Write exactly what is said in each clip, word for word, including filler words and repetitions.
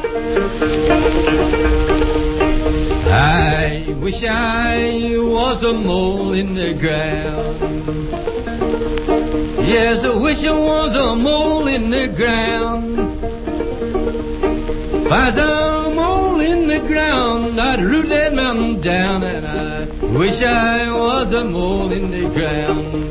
I wish I was a mole in the ground. Yes, I wish I was a mole in the ground. If I was a mole in the ground, I'd root that mountain down, and I wish I was a mole in the ground.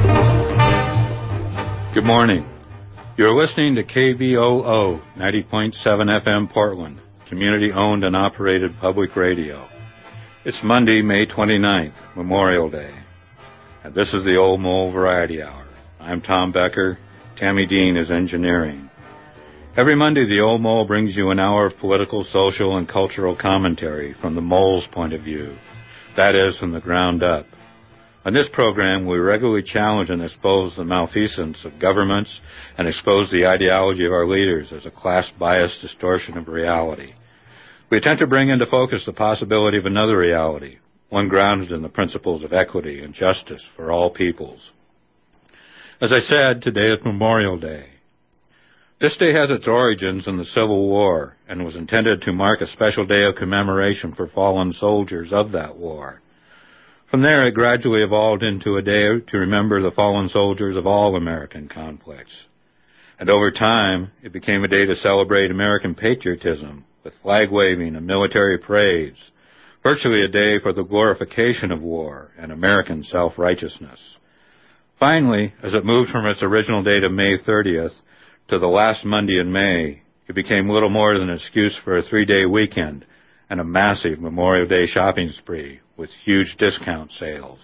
Good morning. You're listening to K B O O ninety point seven F M Portland, community-owned and operated public radio. It's Monday, May twenty-ninth, Memorial Day, and this is the Old Mole Variety Hour. I'm Tom Becker. Tammy Dean is engineering. Every Monday, the Old Mole brings you an hour of political, social, and cultural commentary from the mole's point of view, that is, from the ground up. On this program, we regularly challenge and expose the malfeasance of governments and expose the ideology of our leaders as a class-biased distortion of reality. We attempt to bring into focus the possibility of another reality, one grounded in the principles of equity and justice for all peoples. As I said, today is Memorial Day. This day has its origins in the Civil War and was intended to mark a special day of commemoration for fallen soldiers of that war. From there, it gradually evolved into a day to remember the fallen soldiers of all American conflicts. And over time, it became a day to celebrate American patriotism with flag-waving and military parades, virtually a day for the glorification of war and American self-righteousness. Finally, as it moved from its original date of May thirtieth to the last Monday in May, it became little more than an excuse for a three-day weekend and a massive Memorial Day shopping spree with huge discount sales.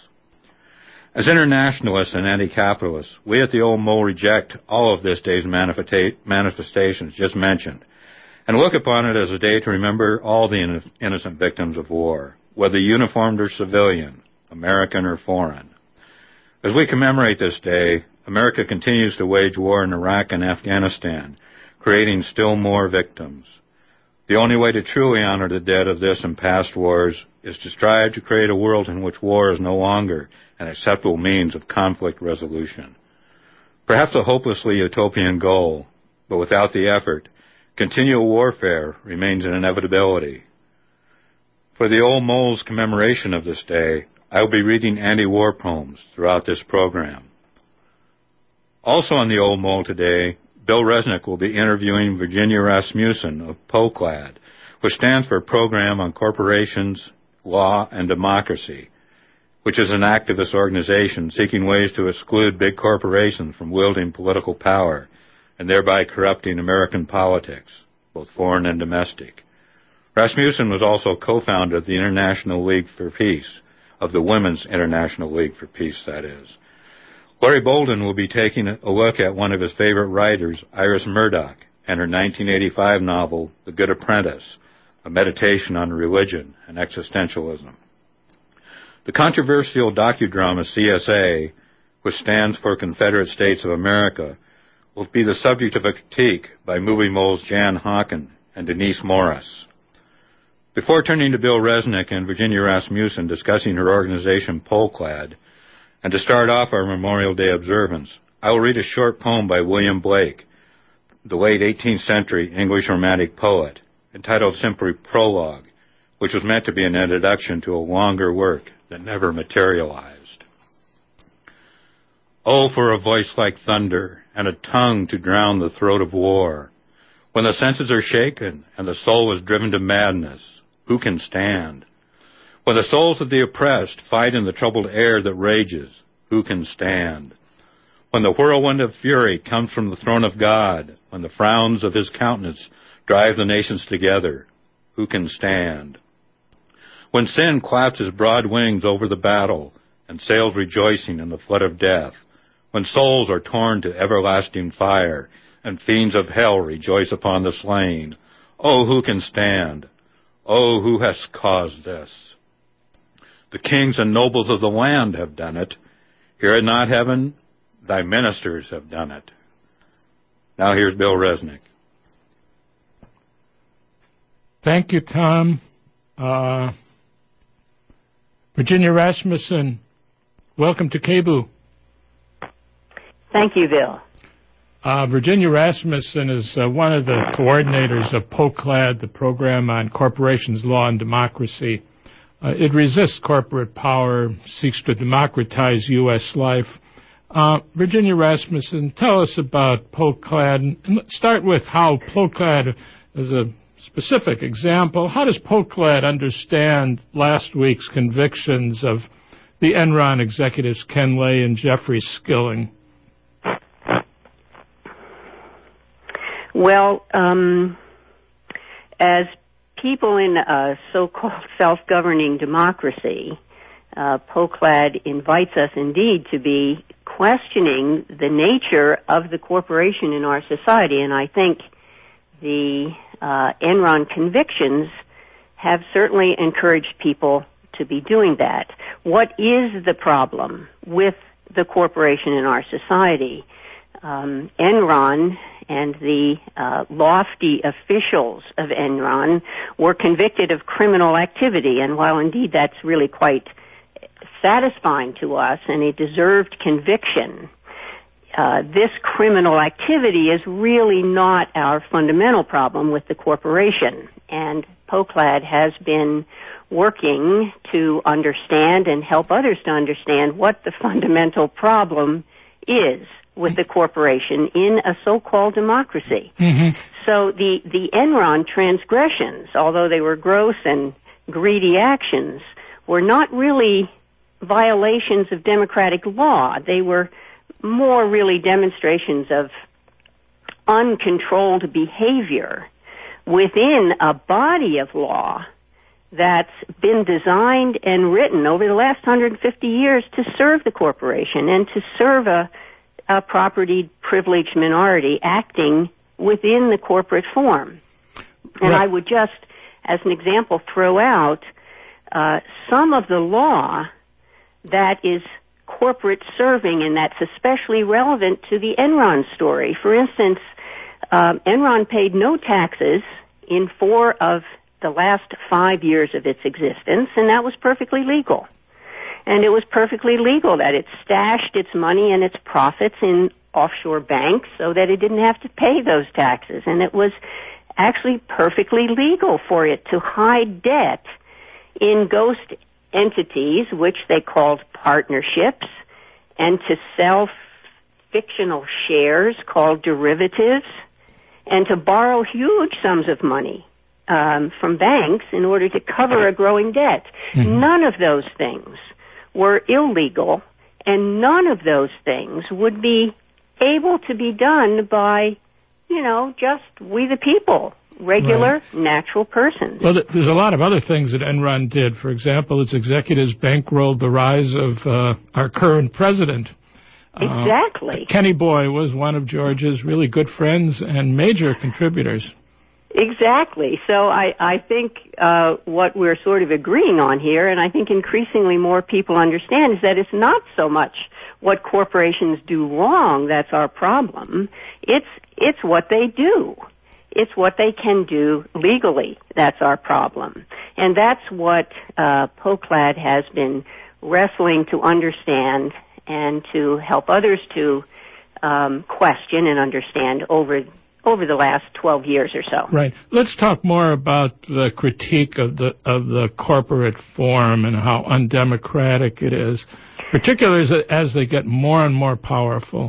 As internationalists and anti-capitalists, we at the Old Mole reject all of this day's manifestations just mentioned and look upon it as a day to remember all the innocent victims of war, whether uniformed or civilian, American or foreign. As we commemorate this day, America continues to wage war in Iraq and Afghanistan, creating still more victims. The only way to truly honor the dead of this and past wars is to strive to create a world in which war is no longer an acceptable means of conflict resolution. Perhaps a hopelessly utopian goal, but without the effort, continual warfare remains an inevitability. For the Old Mole's commemoration of this day, I will be reading anti-war poems throughout this program. Also on the Old Mole today, Bill Resnick will be interviewing Virginia Rasmussen of POCLAD, which stands for Program on Corporations, Law, and Democracy, which is an activist organization seeking ways to exclude big corporations from wielding political power and thereby corrupting American politics, both foreign and domestic. Rasmussen was also co-founder of the International League for Peace, of the Women's International League for Peace, that is. Larry Bolden will be taking a look at one of his favorite writers, Iris Murdoch, and her nineteen eighty-five novel, The Good Apprentice, a meditation on religion and existentialism. The controversial docudrama C S A, which stands for Confederate States of America, will be the subject of a critique by movie moles Jan Hawken and Denise Morris. Before turning to Bill Resnick and Virginia Rasmussen discussing her organization POCLAD, and to start off our Memorial Day observance, I will read a short poem by William Blake, the late eighteenth century English Romantic poet, entitled simply Prologue, which was meant to be an introduction to a longer work that never materialized. Oh, for a voice like thunder and a tongue to drown the throat of war. When the senses are shaken and the soul is driven to madness, who can stand? When the souls of the oppressed fight in the troubled air that rages, who can stand? When the whirlwind of fury comes from the throne of God, when the frowns of his countenance drive the nations together, who can stand? When sin claps his broad wings over the battle and sails rejoicing in the flood of death, when souls are torn to everlasting fire and fiends of hell rejoice upon the slain, oh, who can stand? Oh, who has caused this? The kings and nobles of the land have done it. Hear it not, heaven? Thy ministers have done it. Now here's Bill Resnick. Thank you, Tom. Uh, Virginia Rasmussen, welcome to K B O O. Thank you, Bill. Uh, Virginia Rasmussen is uh, one of the coordinators of POCLAD, the Program on Corporations, Law, and Democracy. Uh, it resists corporate power, seeks to democratize U S life. Uh, Virginia Rasmussen, tell us about POCLAD. And let's start with how POCLAD, as a specific example, how does POCLAD understand last week's convictions of the Enron executives Ken Lay and Jeffrey Skilling? Well, um, as people in a so-called self-governing democracy, uh, POCLAD invites us indeed to be questioning the nature of the corporation in our society, and I think the uh, Enron convictions have certainly encouraged people to be doing that. What is the problem with the corporation in our society? Um, Enron and the uh, lofty officials of Enron were convicted of criminal activity, and while indeed that's really quite satisfying to us and a deserved conviction, uh, this criminal activity is really not our fundamental problem with the corporation. And POCLAD has been working to understand and help others to understand what the fundamental problem is with the corporation in a so-called democracy. Mm-hmm. So the, the Enron transgressions, although they were gross and greedy actions, were not really violations of democratic law. They were more really demonstrations of uncontrolled behavior within a body of law that's been designed and written over the last one hundred fifty years to serve the corporation and to serve a a property privileged minority acting within the corporate form. And right. I would just, as an example, throw out uh, some of the law that is corporate serving, and that's especially relevant to the Enron story. For instance, um, Enron paid no taxes in four of the last five years of its existence, and that was perfectly legal. And it was perfectly legal that it stashed its money and its profits in offshore banks so that it didn't have to pay those taxes. And it was actually perfectly legal for it to hide debt in ghost entities, which they called partnerships, and to sell fictional shares called derivatives, and to borrow huge sums of money um, from banks in order to cover a growing debt. Mm-hmm. None of those things were illegal, and none of those things would be able to be done by, you know, just we the people, regular, right. natural persons. Well, there's a lot of other things that Enron did. For example, its executives bankrolled the rise of uh, our current president. Exactly. Uh, Kenny Boy was one of George's really good friends and major contributors. Exactly. So I, I think uh, what we're sort of agreeing on here, and I think increasingly more people understand, is that it's not so much what corporations do wrong that's our problem. It's it's what they do. It's what they can do legally that's our problem. And that's what uh, POCLAD has been wrestling to understand and to help others to um, question and understand over over the last twelve years or so. Right. Let's talk more about the critique of the of the corporate form and how undemocratic it is, particularly as, as they get more and more powerful.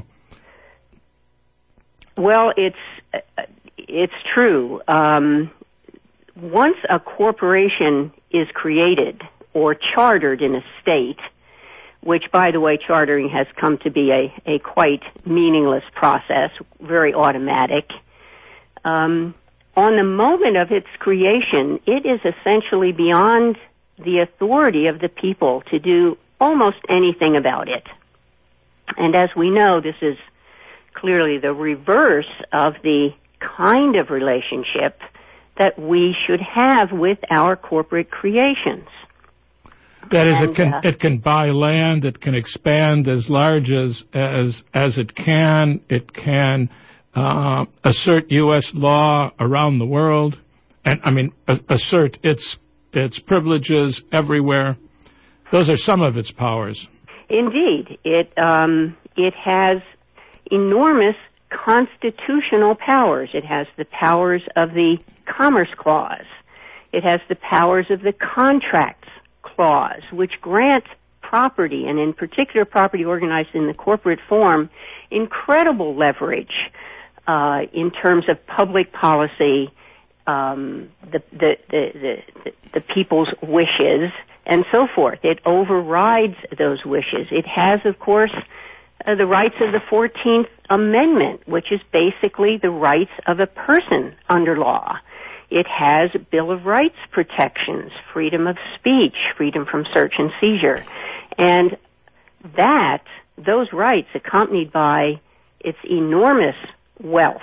Well, it's it's true. Um, once a corporation is created or chartered in a state, which, by the way, chartering has come to be a, a quite meaningless process, very automatic. Um, on the moment of its creation, it is essentially beyond the authority of the people to do almost anything about it. And as we know, this is clearly the reverse of the kind of relationship that we should have with our corporate creations. That is, and, it can uh, it can buy land, it can expand as large as as as it can, it can uh, assert U S law around the world, and I mean a- assert its its privileges everywhere. Those are some of its powers. Indeed, it um, it has enormous constitutional powers. It has the powers of the Commerce Clause. It has the powers of the Contracts Clause, which grant property, and in particular property organized in the corporate form, incredible leverage uh, in terms of public policy, um, the, the, the, the, the people's wishes, and so forth. It overrides those wishes. It has, of course, uh, the rights of the fourteenth Amendment, which is basically the rights of a person under law. It has Bill of Rights protections, freedom of speech, freedom from search and seizure. And that, those rights accompanied by its enormous wealth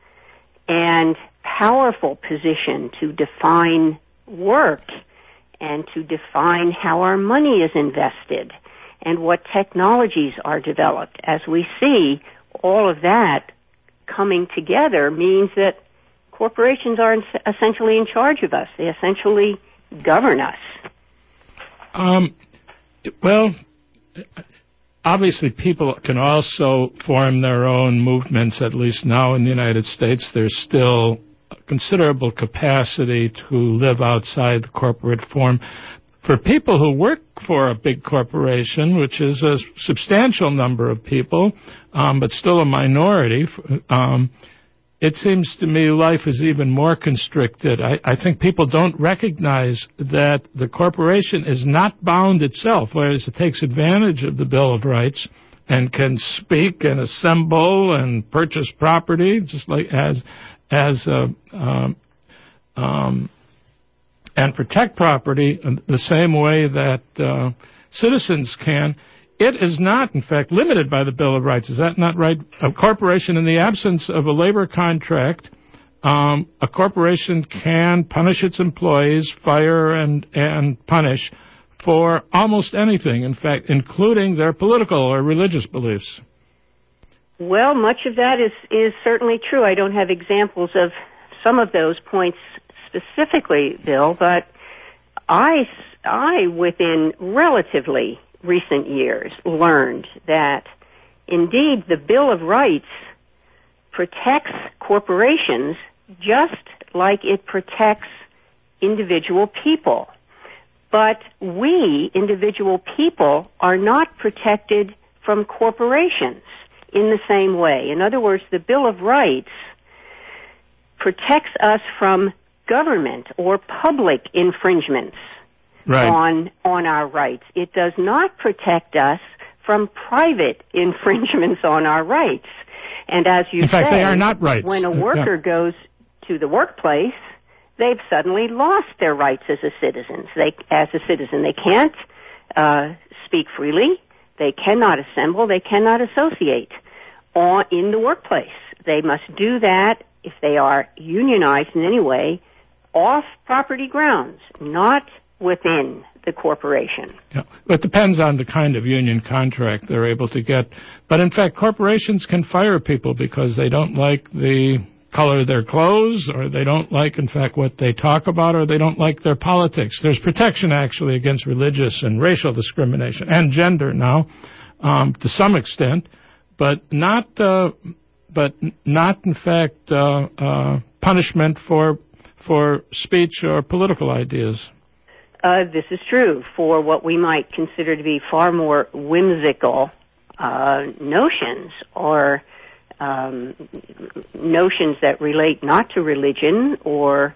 and powerful position to define work and to define how our money is invested and what technologies are developed. As we see, all of that coming together means that corporations are essentially in charge of us. They essentially govern us. Um, well, obviously people can also form their own movements, at least now in the United States. There's still considerable capacity to live outside the corporate form. For people who work for a big corporation, which is a substantial number of people, um, but still a minority, um, it seems to me life is even more constricted. I, I think people don't recognize that the corporation is not bound itself, whereas it takes advantage of the Bill of Rights and can speak and assemble and purchase property, just like as as uh, um, um, and protect property the same way that uh, citizens can. It is not, in fact, limited by the Bill of Rights. Is that not right? A corporation, in the absence of a labor contract, um, a corporation can punish its employees, fire and, and punish for almost anything, in fact, including their political or religious beliefs. Well, much of that is, is certainly true. I don't have examples of some of those points specifically, Bill, but I, I within relatively recent years learned that indeed the Bill of Rights protects corporations just like it protects individual people. But we, individual people, are not protected from corporations in the same way. In other words, the Bill of Rights protects us from government or public infringements right. on on our rights. It does not protect us from private infringements on our rights. And as you in say, fact, they are not rights. When a worker yeah. goes to the workplace, they've suddenly lost their rights as a citizen. They, as a citizen, they can't uh, speak freely. They cannot assemble. They cannot associate on, in the workplace. They must do that if they are unionized in any way off property grounds, not within the corporation. Yeah. It depends on the kind of union contract they're able to get. But in fact, corporations can fire people because they don't like the color of their clothes, or they don't like, in fact, what they talk about, or they don't like their politics. There's protection, actually, against religious and racial discrimination, and gender now, um, to some extent, but not, uh, but not, in fact, uh, uh, punishment for for speech or political ideas. Uh, this is true for what we might consider to be far more whimsical uh, notions or um, notions that relate not to religion or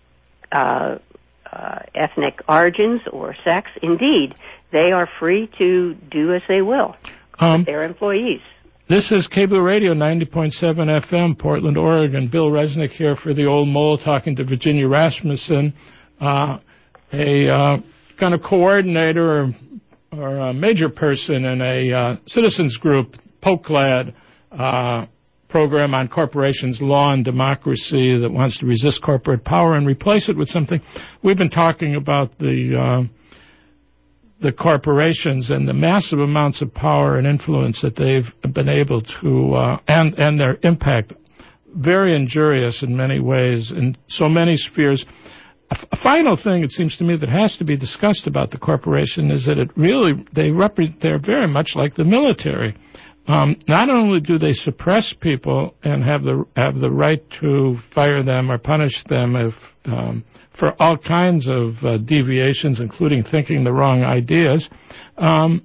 uh, uh, ethnic origins or sex. Indeed, they are free to do as they will um, with their employees. This is K B O O Radio, ninety point seven F M, Portland, Oregon. Bill Resnick here for the Old Mole, talking to Virginia Rasmussen, uh, a uh, kind of coordinator or, or a major person in a uh, citizens group, POCLAD, uh, program on corporations, law, and democracy that wants to resist corporate power and replace it with something. We've been talking about the... Uh, the corporations and the massive amounts of power and influence that they've been able to, uh, and, and their impact, very injurious in many ways in so many spheres. A, f- a final thing, it seems to me, that has to be discussed about the corporation is that it really, they represent, they're very much like the military. um, not only do they suppress people and have the have the right to fire them or punish them if um, for all kinds of uh, deviations, including thinking the wrong ideas, um,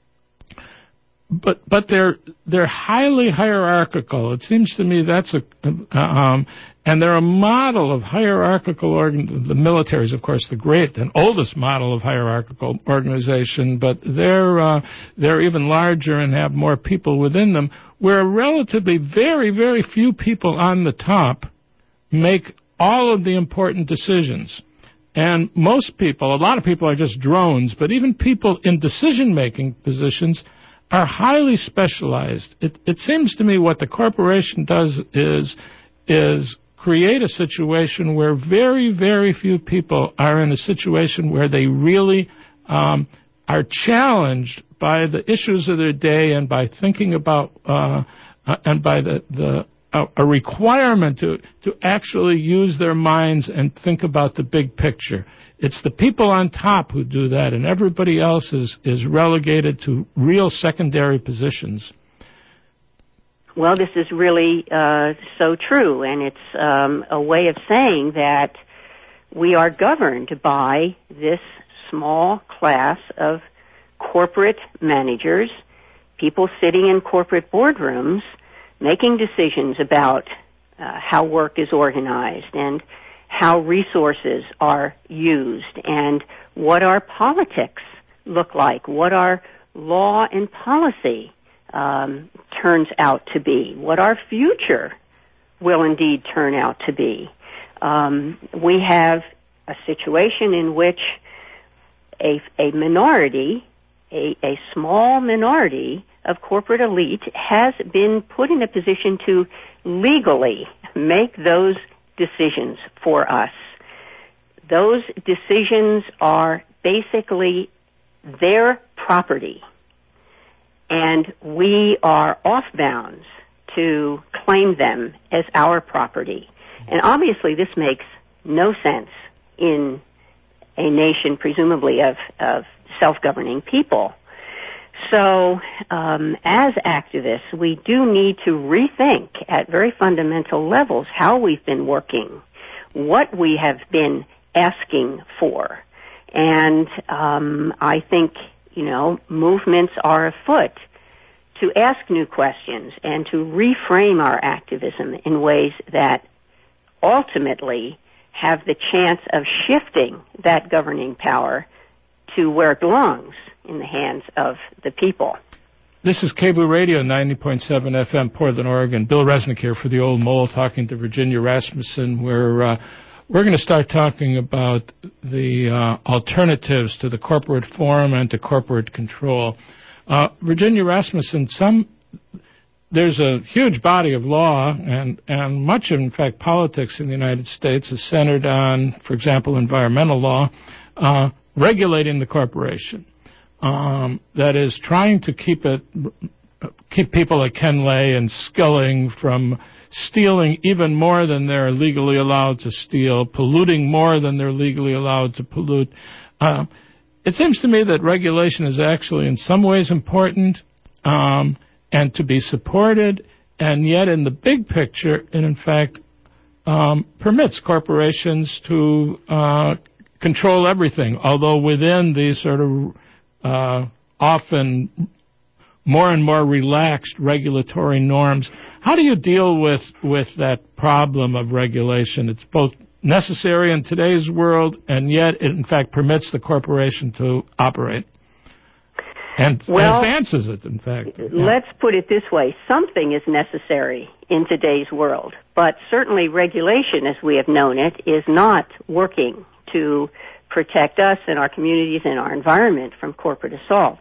but but they're they're highly hierarchical. It seems to me that's a uh, um, and they're a model of hierarchical organ. The military is, of course, the great and oldest model of hierarchical organization, but they're uh, they're even larger and have more people within them, where relatively very, very few people on the top make all of the important decisions. And most people, a lot of people are just drones, but even people in decision-making positions are highly specialized. It, it seems to me what the corporation does is is create a situation where very, very few people are in a situation where they really um, are challenged by the issues of their day and by thinking about uh, uh, and by the, the uh, a requirement to, to actually use their minds and think about the big picture. It's the people on top who do that, and everybody else is, is relegated to real secondary positions. Well, this is really uh, so true, and it's um, a way of saying that we are governed by this small class of corporate managers, people sitting in corporate boardrooms, making decisions about uh, how work is organized and how resources are used and what our politics look like, what our law and policy Um, turns out to be, what our future will indeed turn out to be. Um, we have a situation in which a, a minority, a, a small minority of corporate elite has been put in a position to legally make those decisions for us. Those decisions are basically their property, and we are off bounds to claim them as our property. And obviously this makes no sense in a nation presumably of, of self-governing people. So um, as activists, we do need to rethink at very fundamental levels how we've been working, what we have been asking for. And um, I think, you know, movements are afoot to ask new questions and to reframe our activism in ways that ultimately have the chance of shifting that governing power to where it belongs, in the hands of the people. This is K B O O Radio, ninety point seven F M, Portland, Oregon. Bill Resnick here for the Old Mole, talking to Virginia Rasmussen. We're, uh, we're going to start talking about the uh, alternatives to the corporate form and to corporate control. Uh, Virginia Rasmussen, some there's a huge body of law, and, and much of, in fact, politics in the United States is centered on, for example, environmental law, uh, regulating the corporation. Um, that is, trying to keep it, keep people like Ken Lay and Skilling from stealing even more than they're legally allowed to steal, polluting more than they're legally allowed to pollute. Uh, it seems to me that regulation is actually in some ways important um, and to be supported, and yet in the big picture, it in fact um, permits corporations to uh, control everything, although within these sort of Uh, often more and more relaxed regulatory norms. How do you deal with, with that problem of regulation? It's both necessary in today's world, and yet it, in fact, permits the corporation to operate and, well, and advances it, in fact. Yeah. Let's put it this way. Something is necessary in today's world, but certainly regulation, as we have known it, is not working to protect us and our communities and our environment from corporate assaults.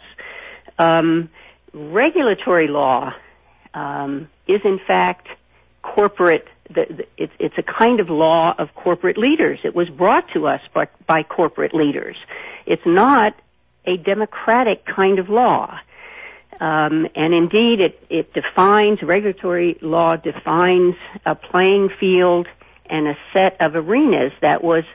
Um, regulatory law um, is, in fact, corporate. The, the, it's, it's a kind of law of corporate leaders. It was brought to us by, by corporate leaders. It's not a democratic kind of law. Um, and indeed, it, it defines, regulatory law defines a playing field and a set of arenas that was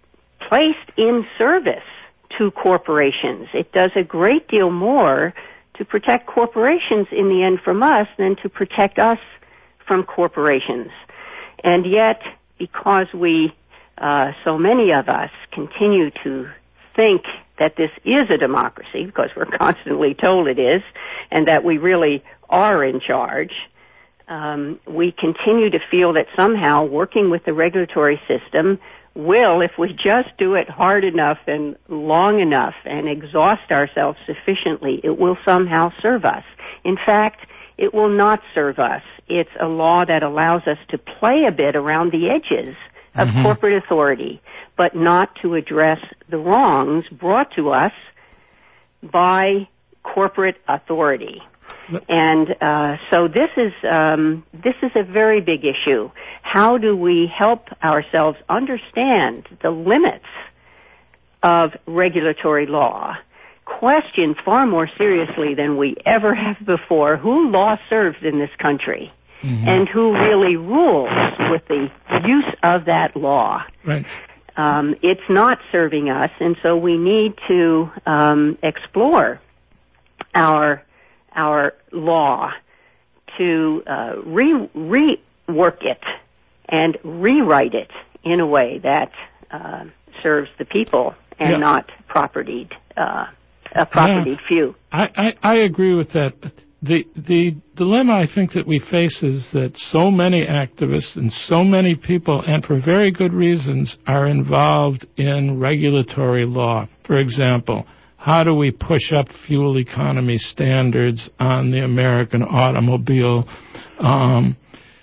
placed in service to corporations. It does a great deal more to protect corporations in the end from us than to protect us from corporations. And yet, because we, uh, so many of us continue to think that this is a democracy, because we're constantly told it is, and that we really are in charge, um, we continue to feel that somehow working with the regulatory system will, if we just do it hard enough and long enough and exhaust ourselves sufficiently, it will somehow serve us. In fact, it will not serve us. It's a law that allows us to play a bit around the edges of mm-hmm. corporate authority, but not to address the wrongs brought to us by corporate authority. And uh, so this is um, this is a very big issue. How do we help ourselves understand the limits of regulatory law? Question far more seriously than we ever have before who law serves in this country, mm-hmm. and who really rules with the use of that law. Right. Um, it's not serving us, and so we need to um, explore our our law to uh, re rework it and rewrite it in a way that uh, serves the people and yeah. not propertied uh, a propertied yeah. few. I, I, I agree with that. The the dilemma I think that we face is that so many activists and so many people, and for very good reasons, are involved in regulatory law. For example, how do we push up fuel economy standards on the American automobile? Um,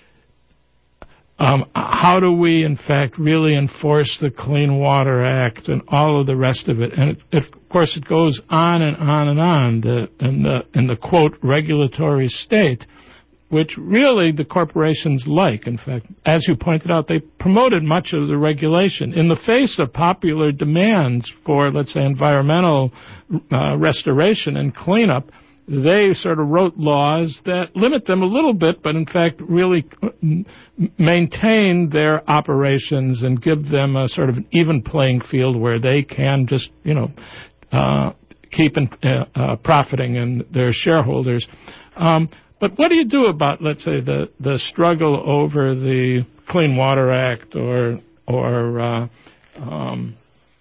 um, how do we, in fact, really enforce the Clean Water Act and all of the rest of it? And, it, it, of course, it goes on and on and on the, in, the, in the, quote, regulatory state, which really the corporations like. In fact, as you pointed out, they promoted much of the regulation. In the face of popular demands for, let's say, environmental uh, restoration and cleanup, they sort of wrote laws that limit them a little bit, but in fact really maintain their operations and give them a sort of an even playing field where they can just, you know, uh, keep in, uh, uh, profiting in their shareholders. Um, But what do you do about, let's say, the, the struggle over the Clean Water Act or or uh, um,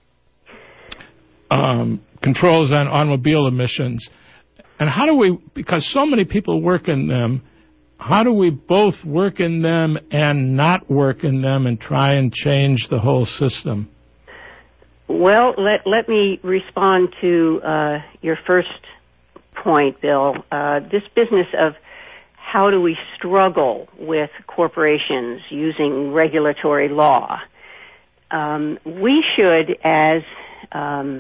um, controls on automobile emissions? And how do we, because so many people work in them, how do we both work in them and not work in them and try and change the whole system? Well, let, let me respond to uh, your first point, Bill. Uh, this business of how do we struggle with corporations using regulatory law? Um, we should, as um,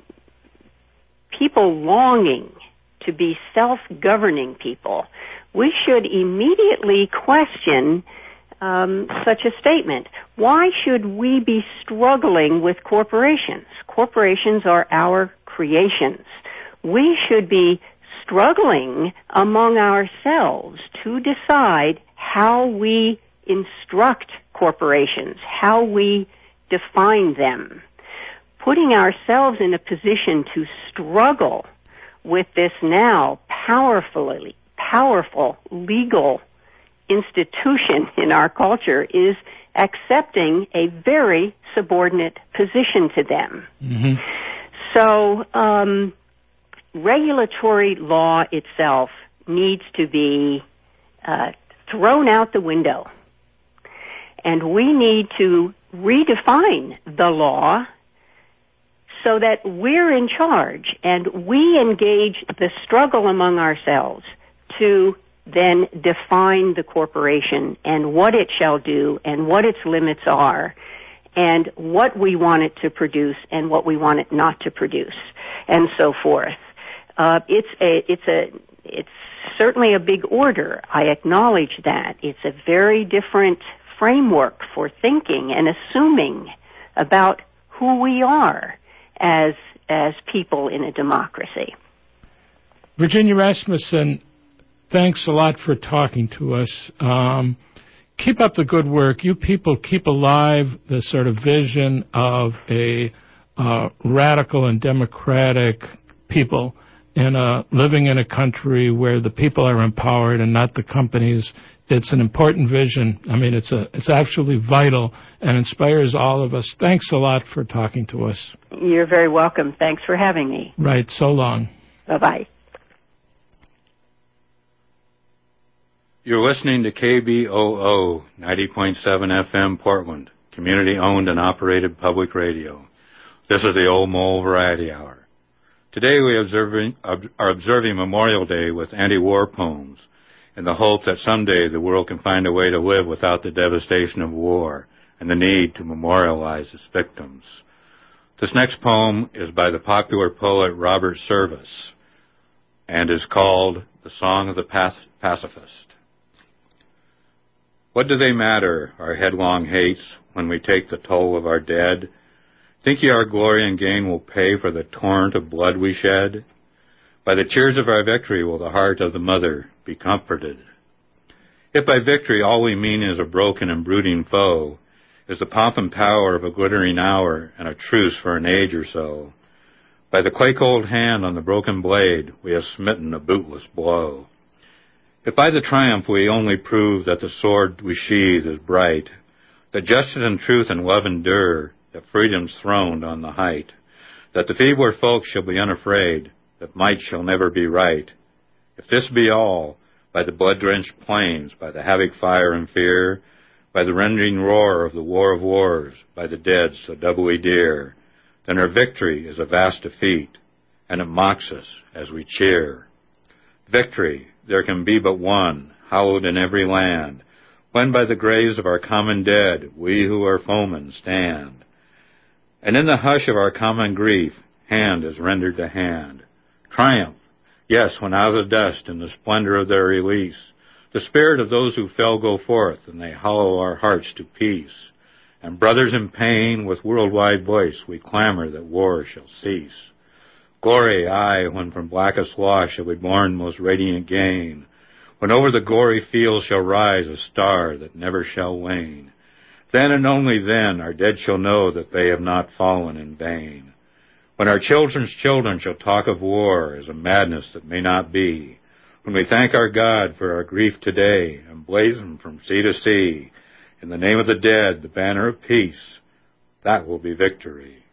people longing to be self-governing people, we should immediately question um, such a statement. Why should we be struggling with corporations? Corporations are our creations. We should be struggling among ourselves to decide how we instruct corporations, how we define them. Putting ourselves in a position to struggle with this now powerfully, powerful legal institution in our culture is accepting a very subordinate position to them. Mm-hmm. So, um, regulatory law itself needs to be uh, thrown out the window. And we need to redefine the law so that we're in charge and we engage the struggle among ourselves to then define the corporation and what it shall do and what its limits are and what we want it to produce and what we want it not to produce and so forth. Uh, it's a, it's a, it's certainly a big order. I acknowledge that. It's a very different framework for thinking and assuming about who we are as, as people in a democracy. Virginia Rasmussen, thanks a lot for talking to us. Um, keep up the good work. You people keep alive the sort of vision of a uh, radical and democratic people. in a, living in a country where the people are empowered and not the companies. It's an important vision. I mean, it's a, it's actually vital and inspires all of us. Thanks a lot for talking to us. You're very welcome. Thanks for having me. Right. So long. Bye-bye. You're listening to K B O O ninety point seven F M Portland, community-owned and operated public radio. This is the Old Mole Variety Hour. Today we observing, are observing Memorial Day with anti-war poems in the hope that someday the world can find a way to live without the devastation of war and the need to memorialize its victims. This next poem is by the popular poet Robert Service and is called The Song of the Pacifist. What do they matter, our headlong hates, when we take the toll of our dead? Think ye our glory and gain will pay for the torrent of blood we shed? By the cheers of our victory will the heart of the mother be comforted. If by victory all we mean is a broken and brooding foe, is the pomp and power of a glittering hour and a truce for an age or so, by the clay-cold hand on the broken blade we have smitten a bootless blow. If by the triumph we only prove that the sword we sheathe is bright, that justice and truth and love endure, that freedom's throned on the height, that the feebler folk shall be unafraid, that might shall never be right. If this be all, by the blood-drenched plains, by the havoc fire and fear, by the rending roar of the war of wars, by the dead so doubly dear, then our victory is a vast defeat, and it mocks us as we cheer. Victory, there can be but one, hallowed in every land, when by the graves of our common dead we who are foemen stand. And in the hush of our common grief, hand is rendered to hand. Triumph, yes, when out of the dust in the splendor of their release, the spirit of those who fell go forth, and they hollow our hearts to peace. And brothers in pain, with worldwide voice, we clamor that war shall cease. Glory, aye, when from blackest loss shall we born most radiant gain, when over the gory fields shall rise a star that never shall wane. Then and only then our dead shall know that they have not fallen in vain. When our children's children shall talk of war as a madness that may not be, when we thank our God for our grief today and blazon from sea to sea, in the name of the dead, the banner of peace, that will be victory.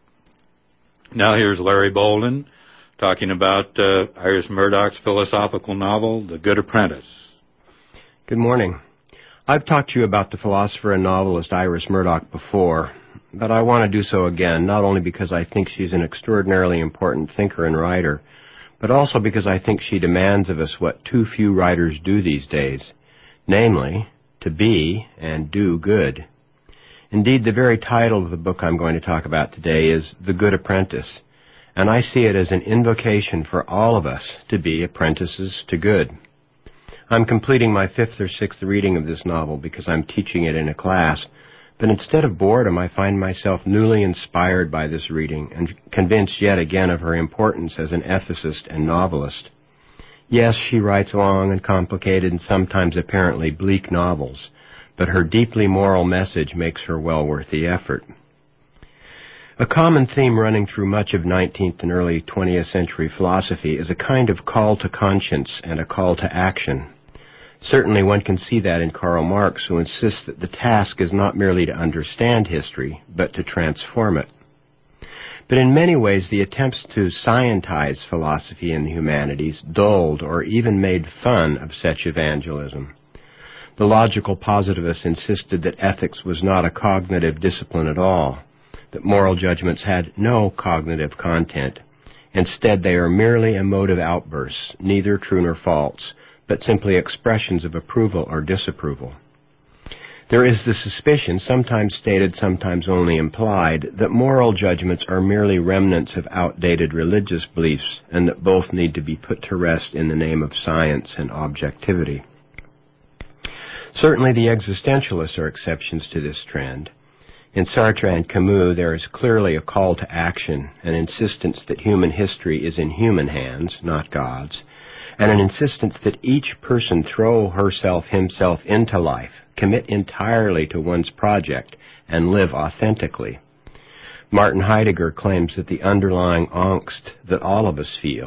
Now here's Larry Bolden talking about uh, Iris Murdoch's philosophical novel, The Good Apprentice. Good morning. I've talked to you about the philosopher and novelist Iris Murdoch before, but I want to do so again, not only because I think she's an extraordinarily important thinker and writer, but also because I think she demands of us what too few writers do these days, namely, to be and do good. Indeed, the very title of the book I'm going to talk about today is The Good Apprentice, and I see it as an invocation for all of us to be apprentices to good. I'm completing my fifth or sixth reading of this novel because I'm teaching it in a class, but instead of boredom, I find myself newly inspired by this reading and convinced yet again of her importance as an ethicist and novelist. Yes, she writes long and complicated and sometimes apparently bleak novels, but her deeply moral message makes her well worth the effort. A common theme running through much of nineteenth and early twentieth century philosophy is a kind of call to conscience and a call to action. Certainly one can see that in Karl Marx, who insists that the task is not merely to understand history, but to transform it. But in many ways, the attempts to scientize philosophy and the humanities dulled or even made fun of such evangelism. The logical positivists insisted that ethics was not a cognitive discipline at all, that moral judgments had no cognitive content. Instead, they are merely emotive outbursts, neither true nor false, but simply expressions of approval or disapproval. There is the suspicion, sometimes stated, sometimes only implied, that moral judgments are merely remnants of outdated religious beliefs, and that both need to be put to rest in the name of science and objectivity. Certainly the existentialists are exceptions to this trend. In Sartre and Camus, there is clearly a call to action, an insistence that human history is in human hands, not God's, and an insistence that each person throw herself, himself into life, commit entirely to one's project, and live authentically. Martin Heidegger claims that the underlying angst that all of us feel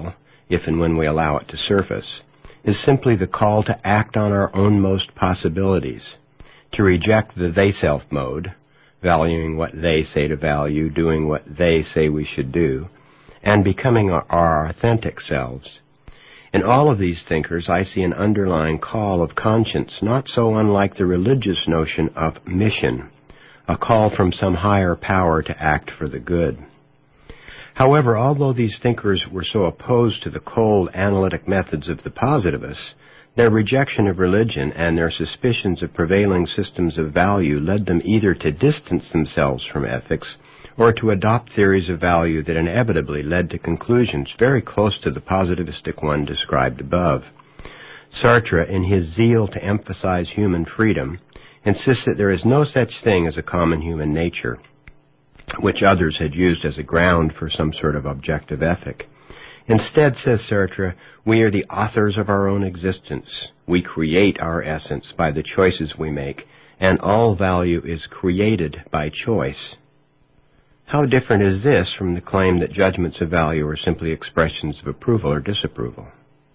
if and when we allow it to surface, is simply the call to act on our own most possibilities, to reject the they-self mode, valuing what they say to value, doing what they say we should do, and becoming our, our authentic selves. In all of these thinkers, I see an underlying call of conscience, not so unlike the religious notion of mission, a call from some higher power to act for the good. However, although these thinkers were so opposed to the cold, analytic methods of the positivists, their rejection of religion and their suspicions of prevailing systems of value led them either to distance themselves from ethics or to adopt theories of value that inevitably led to conclusions very close to the positivistic one described above. Sartre, in his zeal to emphasize human freedom, insists that there is no such thing as a common human nature, which others had used as a ground for some sort of objective ethic. Instead, says Sartre, we are the authors of our own existence. We create our essence by the choices we make, and all value is created by choice. How different is this from the claim that judgments of value are simply expressions of approval or disapproval?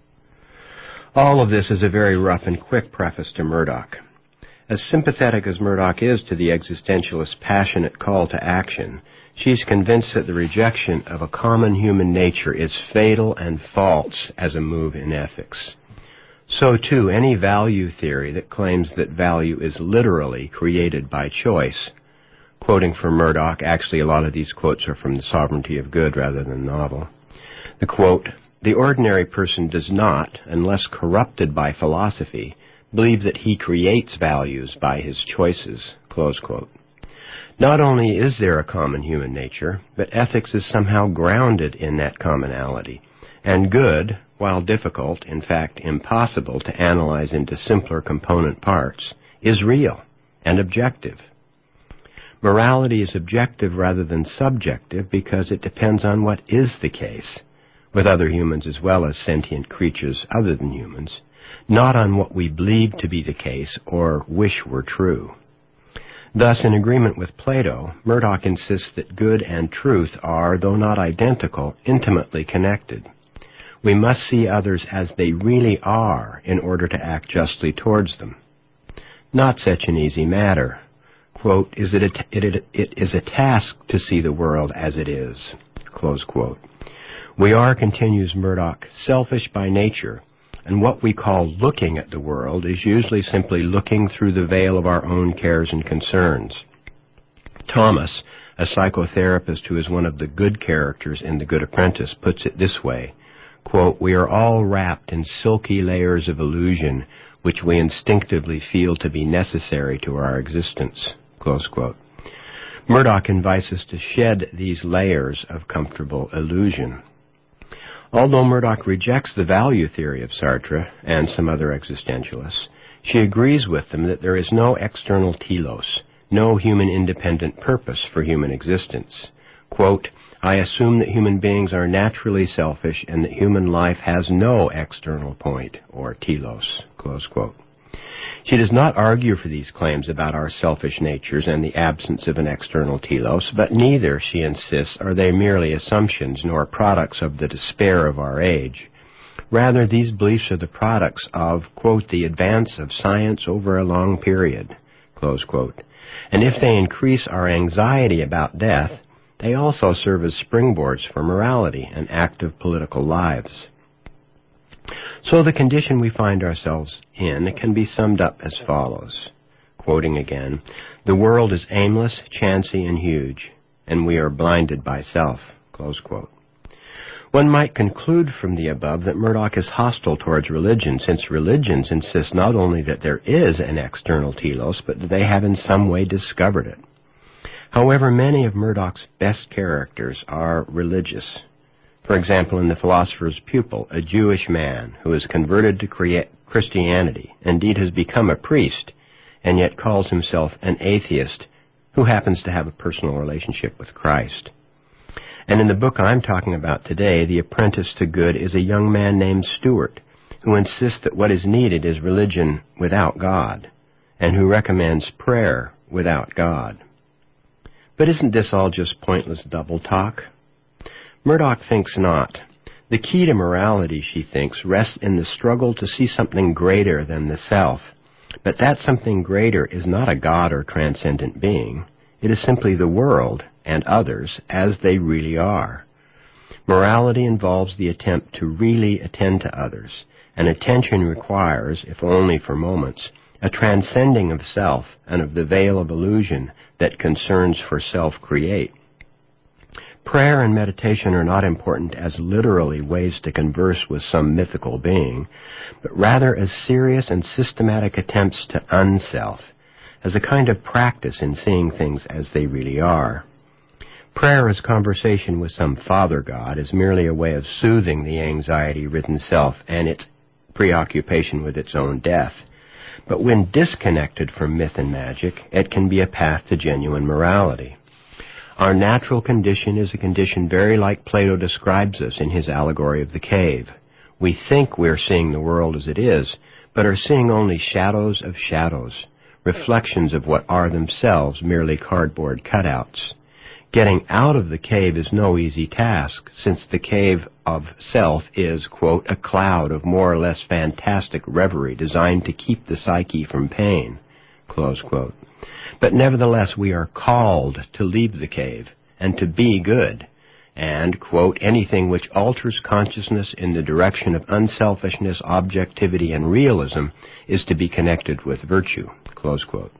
All of this is a very rough and quick preface to Murdoch. As sympathetic as Murdoch is to the existentialist passionate call to action, she's convinced that the rejection of a common human nature is fatal and false as a move in ethics. So, too, any value theory that claims that value is literally created by choice. Quoting from Murdoch, actually a lot of these quotes are from The Sovereignty of Good rather than the novel. The quote, "The ordinary person does not, unless corrupted by philosophy, believe that he creates values by his choices," close quote. Not only is there a common human nature, but ethics is somehow grounded in that commonality. And good, while difficult, in fact impossible to analyze into simpler component parts, is real and objective. Morality is objective rather than subjective because it depends on what is the case, with other humans as well as sentient creatures other than humans, not on what we believe to be the case or wish were true. Thus, in agreement with Plato, Murdoch insists that good and truth are, though not identical, intimately connected. We must see others as they really are in order to act justly towards them. Not such an easy matter. Quote, is it, a, it, it is a task to see the world as it is, close quote. We are, continues Murdoch, selfish by nature, and what we call looking at the world is usually simply looking through the veil of our own cares and concerns. Thomas, a psychotherapist who is one of the good characters in The Good Apprentice, puts it this way, quote, "We are all wrapped in silky layers of illusion which we instinctively feel to be necessary to our existence," close quote. Murdoch invites us to shed these layers of comfortable illusion. Although Murdoch rejects the value theory of Sartre and some other existentialists, she agrees with them that there is no external telos, no human independent purpose for human existence. Quote, "I assume that human beings are naturally selfish and that human life has no external point, or telos," close quote. She does not argue for these claims about our selfish natures and the absence of an external telos, but neither, she insists, are they merely assumptions nor products of the despair of our age. Rather, these beliefs are the products of, quote, "the advance of science over a long period," close quote. And if they increase our anxiety about death, they also serve as springboards for morality and active political lives. So the condition we find ourselves in can be summed up as follows. Quoting again, "The world is aimless, chancy, and huge, and we are blinded by self," close quote. One might conclude from the above that Murdoch is hostile towards religion, since religions insist not only that there is an external telos, but that they have in some way discovered it. However, many of Murdoch's best characters are religious. For example, in The Philosopher's Pupil, a Jewish man who is converted to Christianity, indeed has become a priest, and yet calls himself an atheist who happens to have a personal relationship with Christ. And in the book I'm talking about today, The Apprentice to Good is a young man named Stuart, who insists that what is needed is religion without God, and who recommends prayer without God. But isn't this all just pointless double talk? Murdoch thinks not. The key to morality, she thinks, rests in the struggle to see something greater than the self. But that something greater is not a god or transcendent being. It is simply the world and others as they really are. Morality involves the attempt to really attend to others, and attention requires, if only for moments, a transcending of self and of the veil of illusion that concerns for self create. Prayer and meditation are not important as literally ways to converse with some mythical being, but rather as serious and systematic attempts to unself, as a kind of practice in seeing things as they really are. Prayer as conversation with some father god is merely a way of soothing the anxiety-ridden self and its preoccupation with its own death. But when disconnected from myth and magic, it can be a path to genuine morality. Our natural condition is a condition very like Plato describes us in his allegory of the cave. We think we're seeing the world as it is, but are seeing only shadows of shadows, reflections of what are themselves merely cardboard cutouts. Getting out of the cave is no easy task, since the cave of self is, quote, a cloud of more or less fantastic reverie designed to keep the psyche from pain, close quote. But nevertheless, we are called to leave the cave and to be good, and, quote, anything which alters consciousness in the direction of unselfishness, objectivity, and realism is to be connected with virtue, close quote.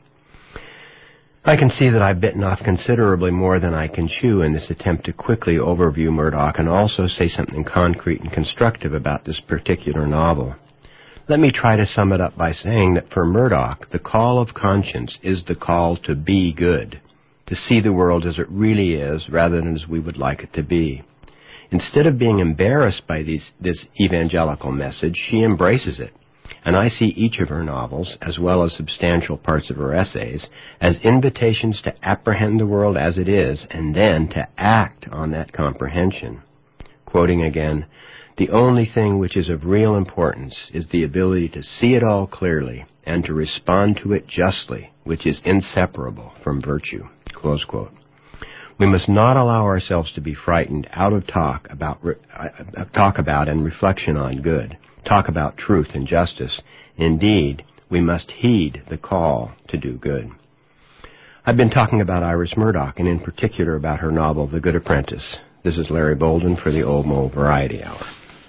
I can see that I've bitten off considerably more than I can chew in this attempt to quickly overview Murdoch and also say something concrete and constructive about this particular novel. Let me try to sum it up by saying that for Murdoch, the call of conscience is the call to be good, to see the world as it really is rather than as we would like it to be. Instead of being embarrassed by these, this evangelical message, she embraces it. And I see each of her novels, as well as substantial parts of her essays, as invitations to apprehend the world as it is and then to act on that comprehension. Quoting again, "The only thing which is of real importance is the ability to see it all clearly and to respond to it justly, which is inseparable from virtue." Close quote. We must not allow ourselves to be frightened out of talk about, uh, talk about and reflection on good, talk about truth and justice. Indeed, we must heed the call to do good. I've been talking about Iris Murdoch, and in particular about her novel, The Good Apprentice. This is Larry Bolden for the Old Mole Variety Hour.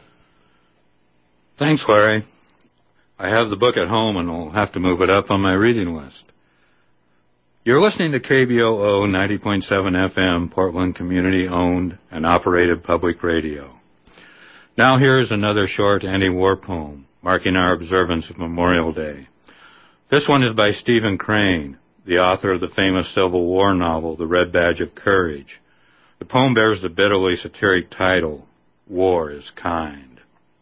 Thanks, Larry. I have the book at home, and I'll have to move it up on my reading list. You're listening to K B O O ninety point seven F M, Portland community-owned and operated public radio. Now here's another short anti-war poem, marking our observance of Memorial Day. This one is by Stephen Crane, the author of the famous Civil War novel, The Red Badge of Courage. The poem bears the bitterly satiric title, War is Kind.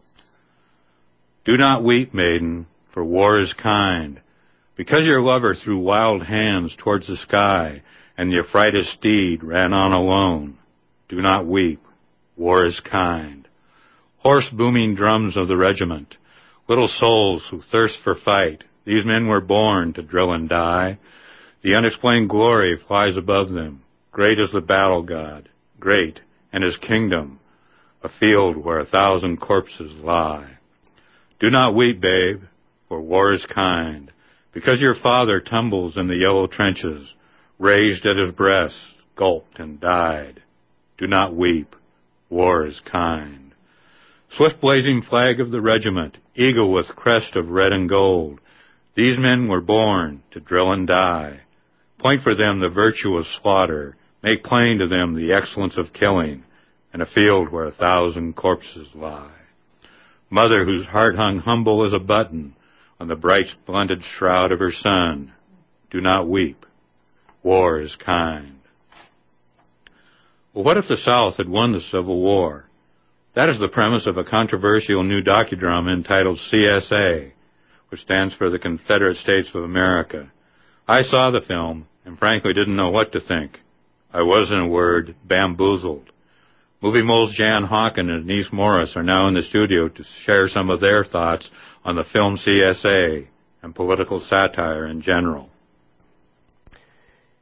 Do not weep, maiden, for war is kind. Because your lover threw wild hands towards the sky, and the affrighted steed ran on alone. Do not weep, war is kind. Hoarse booming drums of the regiment, little souls who thirst for fight, these men were born to drill and die. The unexplained glory flies above them, great is the battle god, great, and his kingdom, a field where a thousand corpses lie. Do not weep, babe, for war is kind. Because your father tumbles in the yellow trenches, raised at his breast, gulped and died. Do not weep, war is kind. Swift blazing flag of the regiment, eagle with crest of red and gold, these men were born to drill and die. Point for them the virtue of slaughter, make plain to them the excellence of killing, in a field where a thousand corpses lie. Mother whose heart hung humble as a button on the bright splendid shroud of her son, do not weep, war is kind. Well, what if the South had won the Civil War? That is the premise of a controversial new docudrama entitled C S A, which stands for the Confederate States of America. I saw the film and frankly didn't know what to think. I was, in a word, bamboozled. Movie moles Jan Hawken and Denise Morris are now in the studio to share some of their thoughts on the film C S A and political satire in general.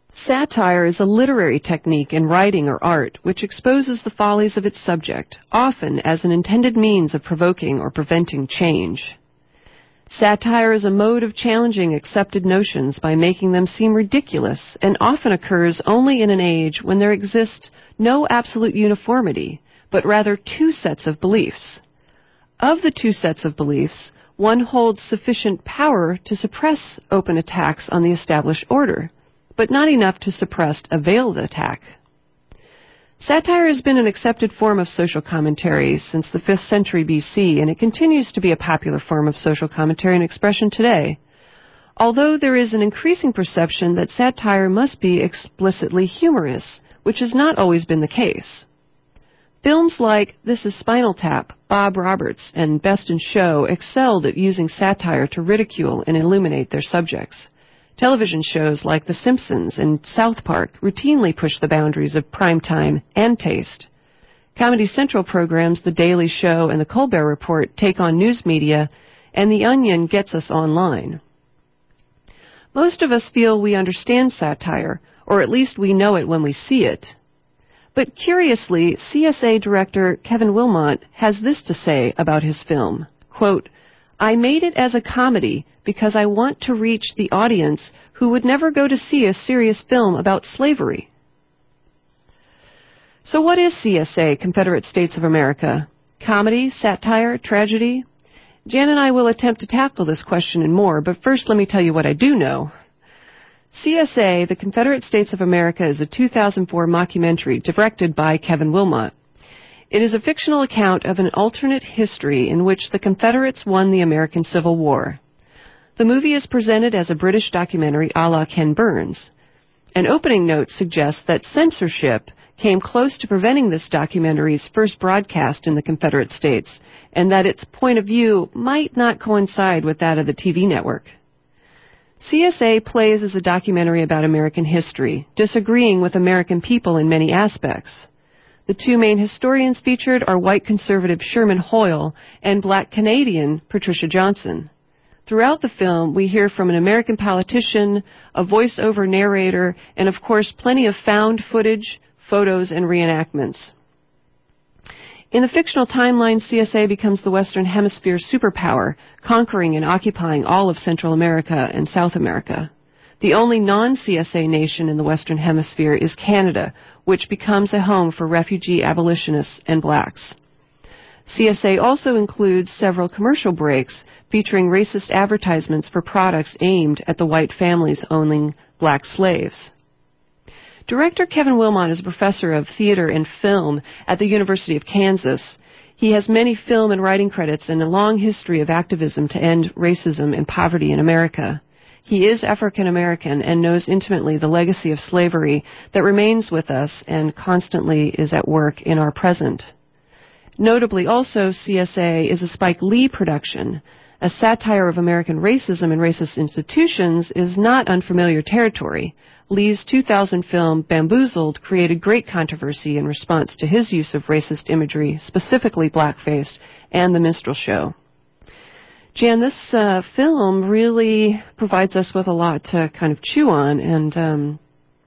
Satire is a literary technique in writing or art which exposes the follies of its subject, often as an intended means of provoking or preventing change. Satire is a mode of challenging accepted notions by making them seem ridiculous, and often occurs only in an age when there exists no absolute uniformity, but rather two sets of beliefs. Of the two sets of beliefs, one holds sufficient power to suppress open attacks on the established order, but not enough to suppress a veiled attack. Satire has been an accepted form of social commentary since the fifth century B C, and it continues to be a popular form of social commentary and expression today. Although there is an increasing perception that satire must be explicitly humorous, which has not always been the case. Films like This Is Spinal Tap, Bob Roberts, and Best in Show excelled at using satire to ridicule and illuminate their subjects. Television shows like The Simpsons and South Park routinely push the boundaries of prime time and taste. Comedy Central programs The Daily Show and The Colbert Report take on news media, and The Onion gets us online. Most of us feel we understand satire, or at least we know it when we see it. But curiously, C S A director Kevin Willmott has this to say about his film, quote, "I made it as a comedy because I want to reach the audience who would never go to see a serious film about slavery." So what is C S A, Confederate States of America? Comedy, satire, tragedy? Jan and I will attempt to tackle this question and more, but first let me tell you what I do know. C S A, the Confederate States of America, is a two thousand four mockumentary directed by Kevin Willmott. It is a fictional account of an alternate history in which the Confederates won the American Civil War. The movie is presented as a British documentary a la Ken Burns. An opening note suggests that censorship came close to preventing this documentary's first broadcast in the Confederate States, and that its point of view might not coincide with that of the T V network. C S A plays as a documentary about American history, disagreeing with American people in many aspects. The two main historians featured are white conservative Sherman Hoyle and black Canadian Patricia Johnson. Throughout the film, we hear from an American politician, a voice-over narrator, and of course plenty of found footage, photos, and reenactments. In the fictional timeline, C S A becomes the Western Hemisphere superpower, conquering and occupying all of Central America and South America. The only non-C S A nation in the Western Hemisphere is Canada, which becomes a home for refugee abolitionists and blacks. C S A also includes several commercial breaks featuring racist advertisements for products aimed at the white families owning black slaves. Director Kevin Willmott is a professor of theater and film at the University of Kansas. He has many film and writing credits and a long history of activism to end racism and poverty in America. He is African American and knows intimately the legacy of slavery that remains with us and constantly is at work in our present. Notably also, C S A is a Spike Lee production. A satire of American racism and racist institutions is not unfamiliar territory. Lee's two thousand film Bamboozled created great controversy in response to his use of racist imagery, specifically blackface, and The Minstrel Show. Jan, this uh, film really provides us with a lot to kind of chew on, and um,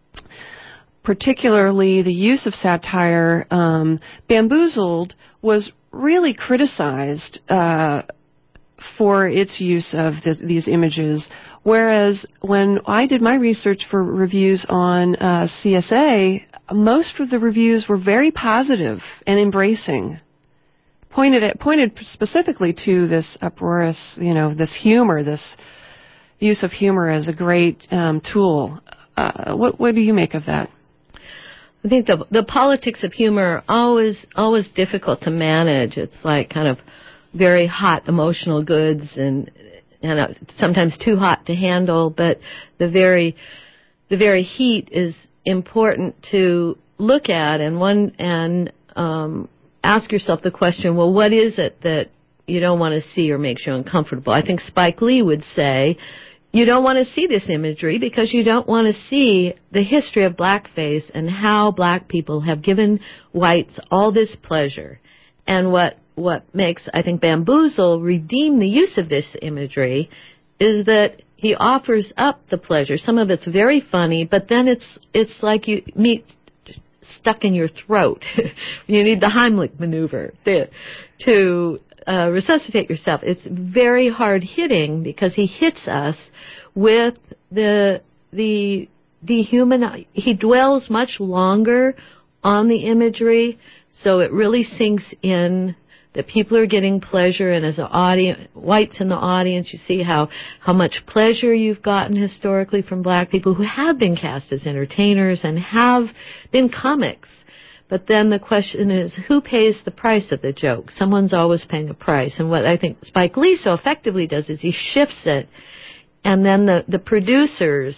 particularly the use of satire. Um, Bamboozled was really criticized uh, for its use of this, these images, whereas when I did my research for reviews on uh, C S A, most of the reviews were very positive and embracing, pointed at, pointed specifically to this uproarious, you know, this humor, this use of humor as a great um, tool. Uh, what, what do you make of that? I think the the politics of humor are always always difficult to manage. It's like kind of very hot emotional goods, and and uh, sometimes too hot to handle. But the very the very heat is important to look at, and one and um, ask yourself the question: well, what is it that you don't want to see or makes you uncomfortable? I think Spike Lee would say, you don't want to see this imagery because you don't want to see the history of blackface and how black people have given whites all this pleasure. And what what makes, I think, Bamboozle redeem the use of this imagery is that he offers up the pleasure. Some of it's very funny, but then it's it's like you meat stuck in your throat. You need the Heimlich maneuver to, to uh, resuscitate yourself. It's very hard hitting because he hits us with the the dehuman. He dwells much longer on the imagery, so it really sinks in that people are getting pleasure, and as an audience, whites in the audience, you see how, how much pleasure you've gotten historically from black people who have been cast as entertainers and have been comics. But then the question is, who pays the price of the joke? Someone's always paying a price. And what I think Spike Lee so effectively does is he shifts it, and then the, the producers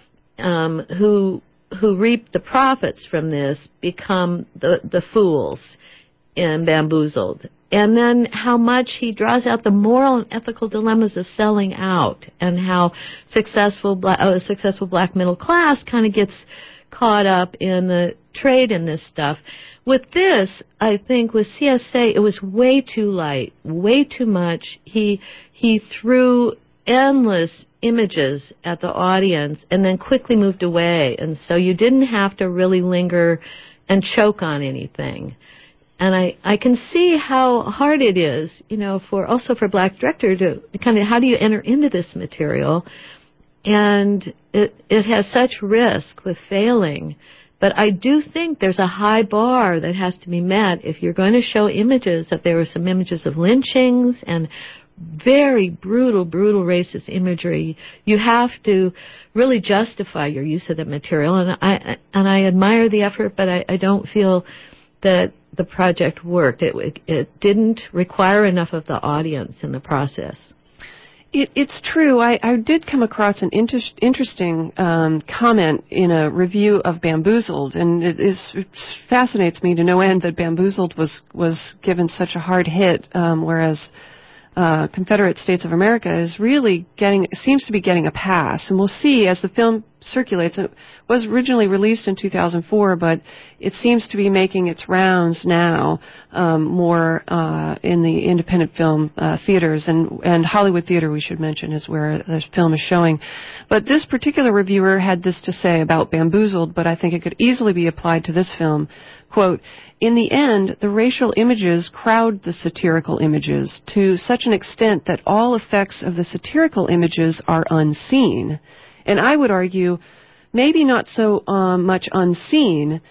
um, who who reap the profits from this become the, the fools in Bamboozled. And then how much he draws out the moral and ethical dilemmas of selling out, and how successful black, uh, successful black middle class kind of gets caught up in the trade in this stuff. With this, I think with C S A, it was way too light, way too much. He he threw endless images at the audience and then quickly moved away, and so you didn't have to really linger and choke on anything. And I, I can see how hard it is, you know, for also for a black director to kind of, how do you enter into this material? And it it has such risk with failing. But I do think there's a high bar that has to be met if you're going to show images. If there were some images of lynchings and very brutal, brutal racist imagery, you have to really justify your use of that material. And I and I admire the effort, but I, I don't feel that the project worked. It, it it didn't require enough of the audience in the process. It, it's true. I, I did come across an inter- interesting um, comment in a review of Bamboozled, and it, is, it fascinates me to no end that Bamboozled was was given such a hard hit, um, whereas uh, Confederate States of America is really getting seems to be getting a pass. And we'll see as the film circulates. It was originally released in two thousand four, but it seems to be making its rounds now um, more uh, in the independent film uh, theaters, and, and Hollywood Theater, we should mention, is where the film is showing. But this particular reviewer had this to say about Bamboozled, but I think it could easily be applied to this film. Quote, "In the end, the racial images crowd the satirical images to such an extent that all effects of the satirical images are unseen." And I would argue, maybe not so um, much unseen,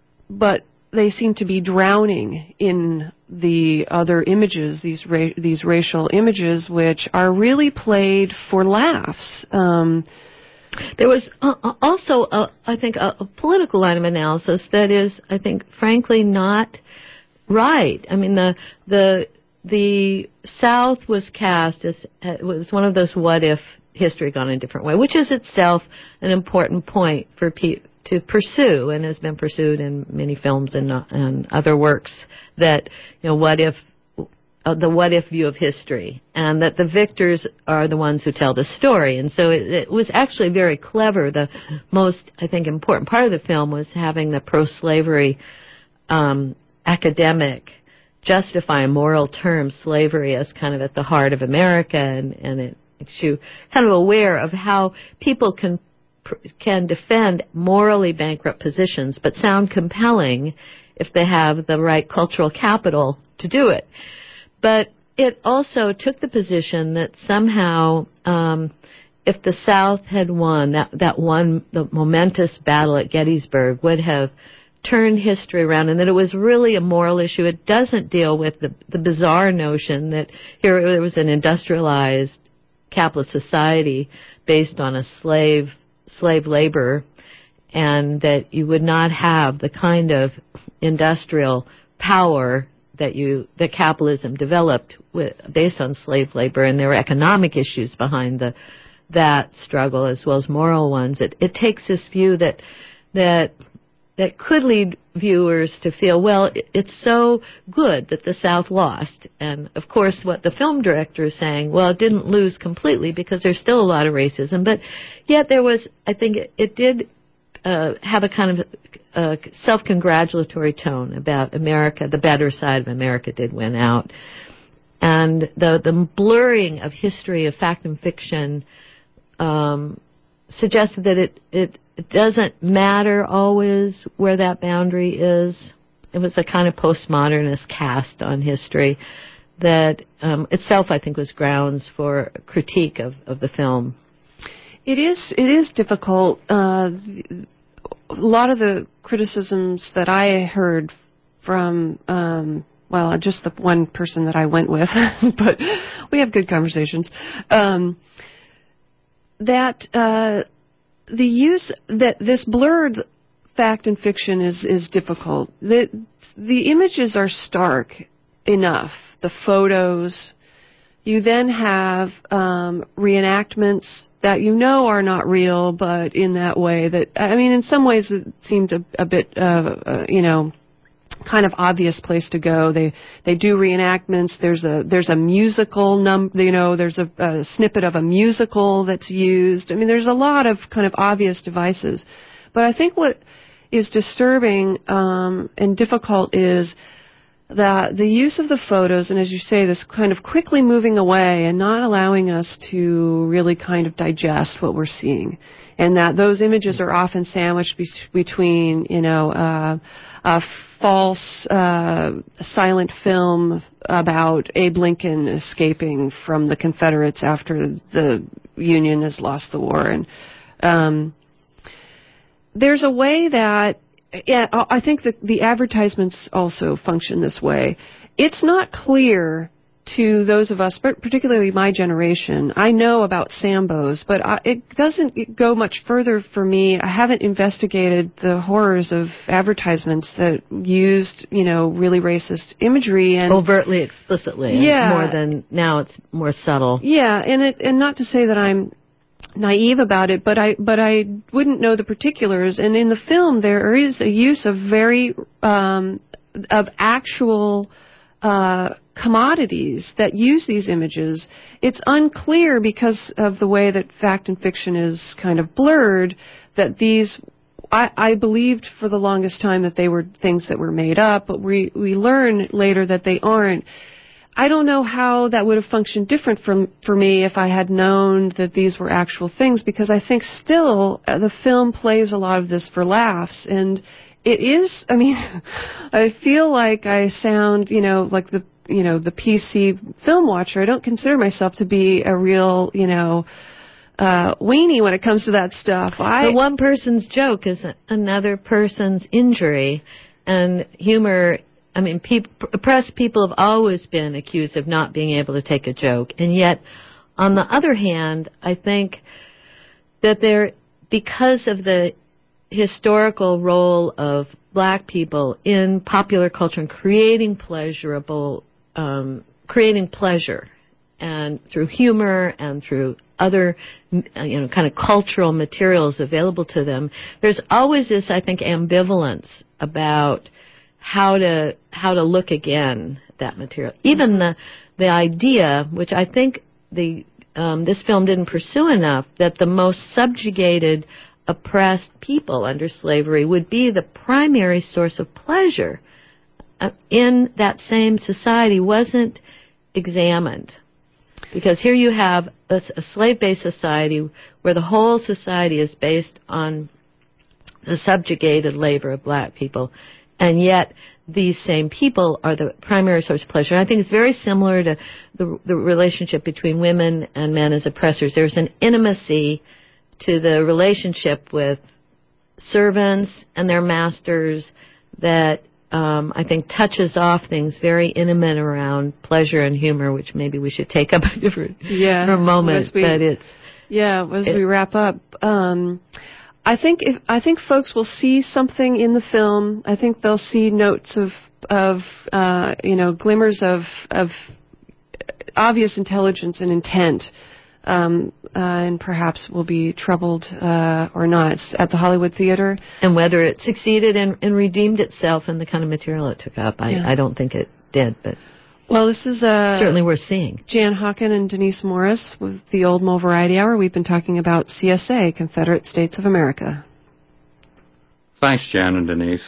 but they seem to be drowning in the other images, these ra- these racial images, which are really played for laughs. Um, there was uh, also, a, I think, a, a political line of analysis that is, I think, frankly, not right. I mean, the the the South was cast as it was one of those what if history gone a different way, which is itself an important point for pe- to pursue, and has been pursued in many films and, uh, and other works. That, you know, what if uh, the what if view of history, and that the victors are the ones who tell the story. And so it, it was actually very clever. The most, I think, important part of the film was having the pro-slavery um, academic justify in moral terms slavery as kind of at the heart of America, and, and it makes you kind of aware of how people can can defend morally bankrupt positions but sound compelling if they have the right cultural capital to do it. But it also took the position that somehow um, if the South had won, that, that one, the momentous battle at Gettysburg would have turned history around, and that it was really a moral issue. It doesn't deal with the, the bizarre notion that here there was an industrialized capitalist society based on a slave slave labor, and that you would not have the kind of industrial power that you that capitalism developed with, based on slave labor, and there were economic issues behind the that struggle as well as moral ones. It, it takes this view that that that could lead viewers to feel, well, it, it's so good that the South lost. And, of course, what the film director is saying, well, it didn't lose completely because there's still a lot of racism. But yet there was, I think it, it did uh, have a kind of uh, self-congratulatory tone about America. The better side of America did win out. And the, the blurring of history, of fact and fiction, um, suggested that it, it it doesn't matter always where that boundary is. It was a kind of postmodernist cast on history that um, itself, I think, was grounds for critique of, of the film. It is it is difficult. Uh, a lot of the criticisms that I heard from, um, well, just the one person that I went with, but we have good conversations, um, that uh, the use, that this blurred fact and fiction is, is difficult. The, the images are stark enough, the photos. You then have um, reenactments that you know are not real, but in that way that, I mean, in some ways it seemed a, a bit, uh, uh, you know, kind of obvious place to go. They they do reenactments. There's a there's a musical num you know there's a, a snippet of a musical that's used. I mean, there's a lot of kind of obvious devices. But I think what is disturbing um, and difficult is that the use of the photos, and as you say, this kind of quickly moving away and not allowing us to really kind of digest what we're seeing. And that those images are often sandwiched be- between, you know, uh, a false uh, silent film about Abe Lincoln escaping from the Confederates after the Union has lost the war. And um, there's a way that, yeah, I think that the advertisements also function this way. It's not clear to those of us, but particularly my generation. I know about Sambos, but I, it doesn't go much further for me. I haven't investigated the horrors of advertisements that used, you know, really racist imagery and overtly, explicitly. Yeah, more than now. It's more subtle. Yeah, and it, and not to say that I'm naive about it, but I but I wouldn't know the particulars. And in the film, there is a use of very um, of actual uh, commodities that use these images. It's unclear because of the way that fact and fiction is kind of blurred that these. I, I believed for the longest time that they were things that were made up, but we we learn later that they aren't. I don't know how that would have functioned different from for me if I had known that these were actual things, because I think still uh, the film plays a lot of this for laughs, and it is, I mean, I feel like I sound, you know, like the, you know, the P C film watcher. I don't consider myself to be a real, you know, uh, weenie when it comes to that stuff. I, but one person's joke is another person's injury, and humor, I mean, pe- oppressed people have always been accused of not being able to take a joke. And yet, on the other hand, I think that there, because of the historical role of black people in popular culture and creating pleasurable, um, creating pleasure, and through humor and through other, you know, kind of cultural materials available to them, there's always this, I think, ambivalence about how to how to look again at that material. Even the the idea, which I think the um, this film didn't pursue enough, that the most subjugated, oppressed people under slavery would be the primary source of pleasure uh, in that same society, wasn't examined. Because here you have a, a slave-based society where the whole society is based on the subjugated labor of black people. And yet, these same people are the primary source of pleasure. And I think it's very similar to the, the relationship between women and men as oppressors. There's an intimacy to the relationship with servants and their masters that um, I think touches off things very intimate around pleasure and humor, which maybe we should take up a different yeah, for a moment. We, but it's yeah, as it, we wrap up. Um, I think if I think folks will see something in the film. I think they'll see notes of of uh, you know glimmers of of obvious intelligence and intent, um, uh, and perhaps will be troubled uh, or not at the Hollywood Theater. And whether it succeeded and, and redeemed itself in the kind of material it took up, I, yeah. I don't think it did, but. Well, this is uh, certainly worth seeing. Jan Hawken and Denise Morris with the Old Mole Variety Hour. We've been talking about C S A, Confederate States of America. Thanks, Jan and Denise.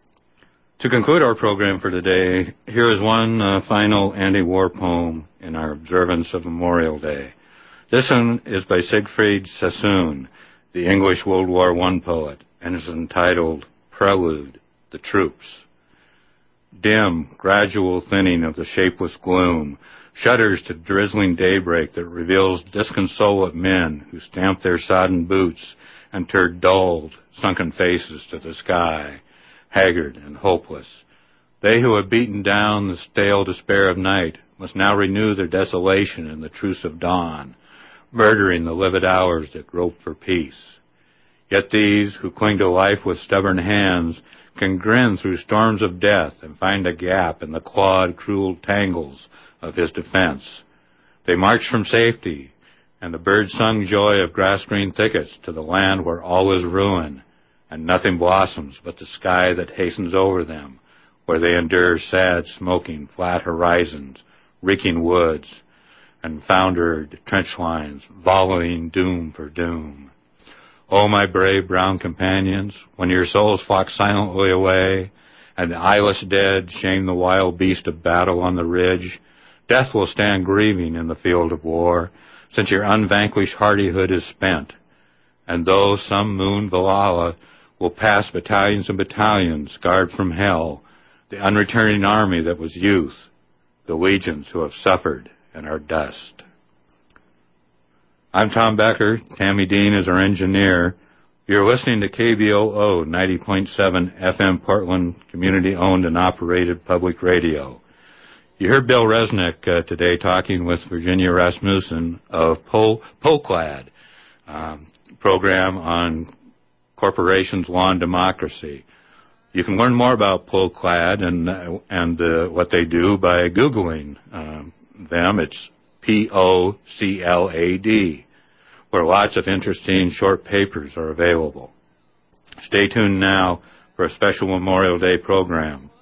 To conclude our program for today, here is one uh, final anti-war poem in our observance of Memorial Day. This one is by Siegfried Sassoon, the English World War One poet, and is entitled Prelude, The Troops. Dim, gradual thinning of the shapeless gloom shudders to drizzling daybreak that reveals disconsolate men who stamp their sodden boots and turn dulled, sunken faces to the sky, haggard and hopeless. They who have beaten down the stale despair of night must now renew their desolation in the truce of dawn, murdering the livid hours that grope for peace. Yet these who cling to life with stubborn hands can grin through storms of death and find a gap in the clawed, cruel tangles of his defense. They march from safety and the bird-sung joy of grass-green thickets to the land where all is ruin and nothing blossoms but the sky that hastens over them, where they endure sad, smoking, flat horizons, reeking woods, and foundered trench lines, volleying doom for doom. O my brave brown companions, when your souls flock silently away, and the eyeless dead shame the wild beast of battle on the ridge, death will stand grieving in the field of war, since your unvanquished hardihood is spent. And though some moon Valhalla will pass battalions and battalions scarred from hell, the unreturning army that was youth, the legions who have suffered and are dust. I'm Tom Becker. Tammy Dean is our engineer. You're listening to K B O O ninety point seven F M Portland, community-owned and operated public radio. You heard Bill Resnick uh, today talking with Virginia Rasmussen of Pol- POCLAD, um, program on corporations, law, and democracy. You can learn more about POCLAD and uh, and uh, what they do by Googling um, them. It's P O C L A D, where lots of interesting short papers are available. Stay tuned now for a special Memorial Day program.